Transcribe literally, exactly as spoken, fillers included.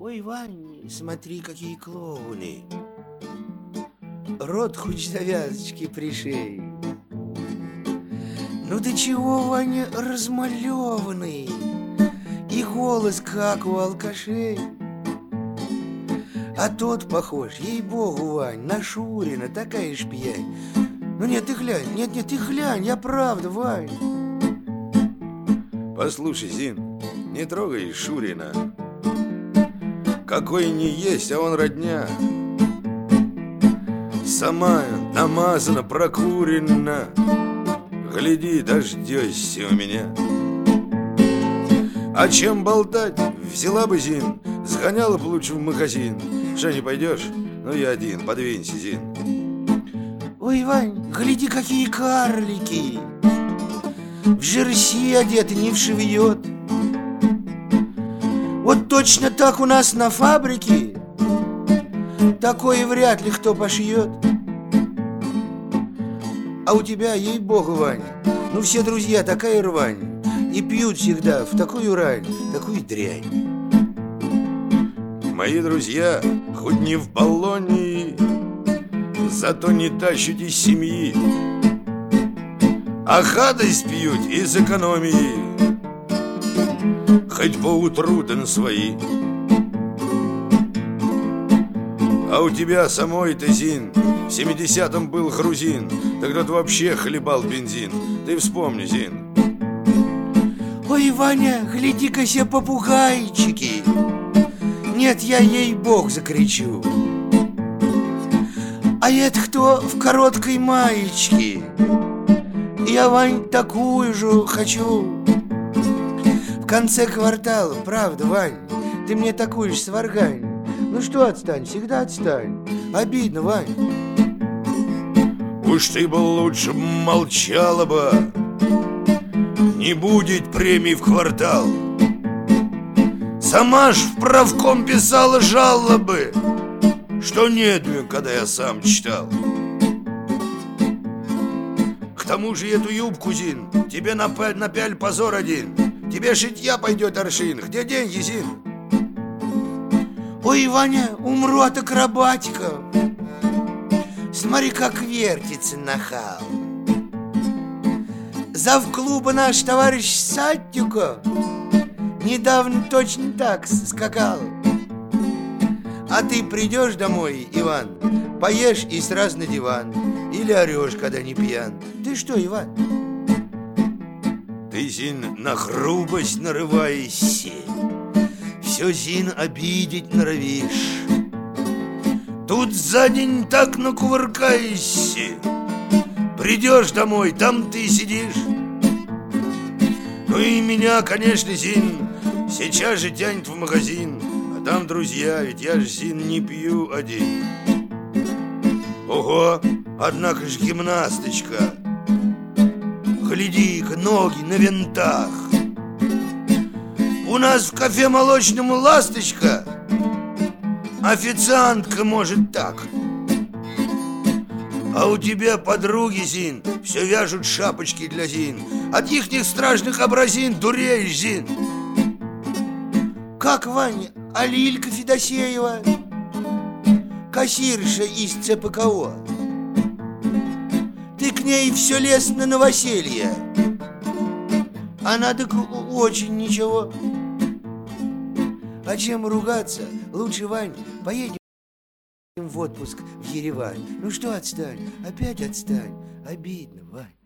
Ой, Вань, смотри, какие клоуны. Рот хоть завязочки пришей. Ну ты чего, Ваня, размалеванный? И голос, как у алкашей. А тот похож, ей-богу, Вань, на Шурина, такая ж пьянь. Ну нет, ты глянь, нет, нет, ты глянь, я правда, Вань. Послушай, Зин, не трогай Шурина. Какой не есть, а он родня. Сама намазана, прокурена. Гляди, дождешься у меня. А чем болтать? Взяла бы, Зин, сгоняла бы лучше в магазин. Что, не пойдешь? Ну я один, подвинься, Зин. Ой, Вань, гляди, какие карлики. В жерси одеты, не вшивьет. Вот точно так у нас на фабрике. Такое вряд ли кто пошьет. А у тебя, ей-богу, Ваня, ну все друзья такая рвань. И пьют всегда в такую рань, такую дрянь. Мои друзья, хоть не в баллоне, зато не тащат из семьи, а гадость пьют из экономии, хоть поутру да на свои. А у тебя самой-то, Зин, в семидесятом был грузин, тогда ты вообще хлебал бензин. Ты вспомни, Зин. Ой, Ваня, гляди-ка все попугайчики. Нет, я ей-бог закричу. А это кто в короткой маечке? Я, Вань, такую же хочу. В конце квартала, правда, Вань, ты мне такую же сваргань. Ну что, отстань, всегда отстань. Обидно, Вань. Уж ты бы лучше молчала бы. Не будет премий в квартал. Сама ж в правком писала жалобы, что нет, когда я сам читал. К тому же эту юбку, Зин, тебе напяль, напяль позор один. Тебе шитья пойдет аршин. Где деньги, Зин? Ой, Ваня, умру от акробатиков. Смотри, как вертится нахал. Завклуба наш товарищ Саттюко недавно точно так скакал. А ты придешь домой, Иван, поешь и сразу на диван. Или орешь, когда не пьян. Ты что, Иван? Ты, Зин, на грубость нарываешься. Все, Зин, обидеть норовишь. Тут за день так накувыркаешься. Придешь домой, там ты сидишь. Ну и меня, конечно, Зин, сейчас же тянет в магазин. А там друзья, ведь я же, Зин, не пью один. Ого, однако ж гимнасточка. Гляди-ка, ноги на винтах. У нас в кафе молочном ласточка. Официантка может так. А у тебя подруги, Зин, все вяжут шапочки для Зин. От ихних страшных образин дуреешь, Зин. Как, Ваня, а Лилька Федосеева, кассирша из ЦПКО? Ты к ней все лез на новоселье. Она так очень ничего. А чем ругаться? Лучше, Вань, поедем в отпуск в Еревань. Ну что, отстань, опять отстань. Обидно, Вань.